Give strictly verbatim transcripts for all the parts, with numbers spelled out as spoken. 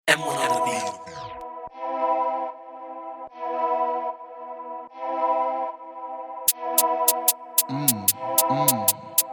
M one on the beat. Mm, mm.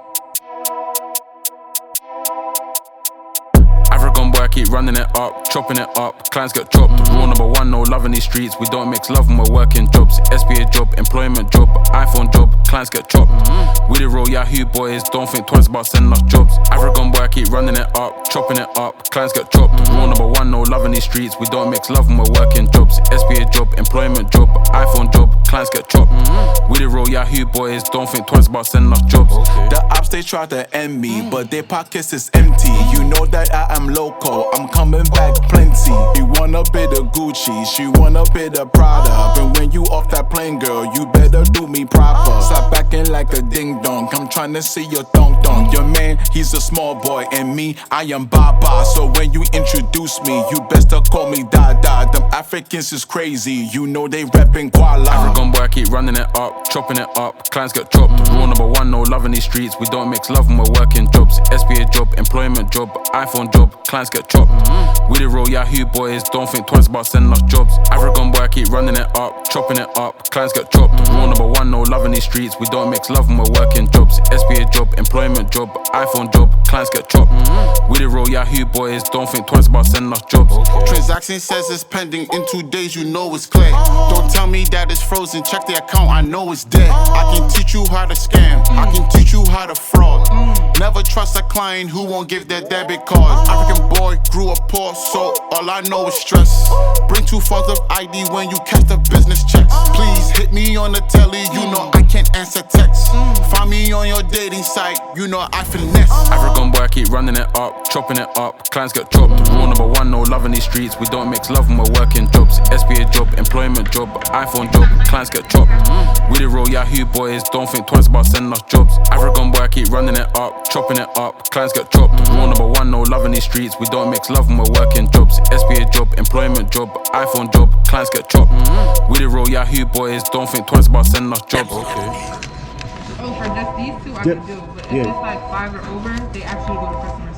African boy, I keep running it up, chopping it up. Clients get chopped. Rule number one, no love in these streets. We don't mix love when we're working jobs. S B A job, employment job, iPhone job. Clients get chopped. We the real Yahoo boys. Don't think twice about sending us jobs. African boy, I keep running it up, chopping it up. Clients get chopped. Rule number one, no love in these streets. We don't mix love when we're working jobs. S B A job, employment job, iPhone job. Clients get chopped. We the real Yahoo boys. Don't think twice about sending us jobs. The ops, they try to end me, but their pockets is empty. You know that I am local, I'm coming back plenty. You want a bit of Gucci, she want a bit of Prada. But when you off that plane, girl, you better do me proper. Stop backing like a ding dong, I'm trying to see your thong thong. Your man, he's a small boy, and me, I am Baba. So when you introduce me, you best to call me Dada. Them Africans is crazy, you know they reppin' Kuala. African boy, I keep running it up, chopping it up. Clients get chopped. Rule number one, no love in these streets. We don't mix love when we're working jobs. S B A job, employment job, iPhone job. Clients get chopped. We the real Yahoo boys. Don't think twice about sending us jobs. African boy, I keep running it up, chopping it up. Clients get chopped. Rule number one, no love in these streets. We don't mix love when we're working jobs. S B A job, employment job, iPhone job. Clients get chopped. We the real Yahoo boys. Don't think twice about sending us jobs. Transaction says it's pending. In two days, you know it's clear. Don't tell me that it's frozen. Check the account, I know it's dead. I can teach you how to scam. I can teach you how to fraud. Never trust a client who won't give their debit card. African boy grew up poor, so all I know is stress. Bring two forms of I D when you catch the business checks. Please hit me on the telly, you know I can't answer texts. Find me on your dating site, you know I finesse. African boy, I keep running it up, chopping it up. Clients get chopped. Rule number one, no love in these streets. We don't mix love when we're working jobs. S B A job, employment job, iPhone job. Clients get chopped. We the real Yahoo boys. Don't think twice about sending us jobs. African boy, I keep running it up, chopping it up. Clients get chopped. Rule number one, no love in these streets. We don't mix love when we're working jobs. S B A job, employment job, iPhone job. Clients get chopped. We the real Yahoo boys. Don't think twice about sending us jobs. Oh, for just these two, I Yeah. can do. But if Yeah. it's like five or over, they actually go to customer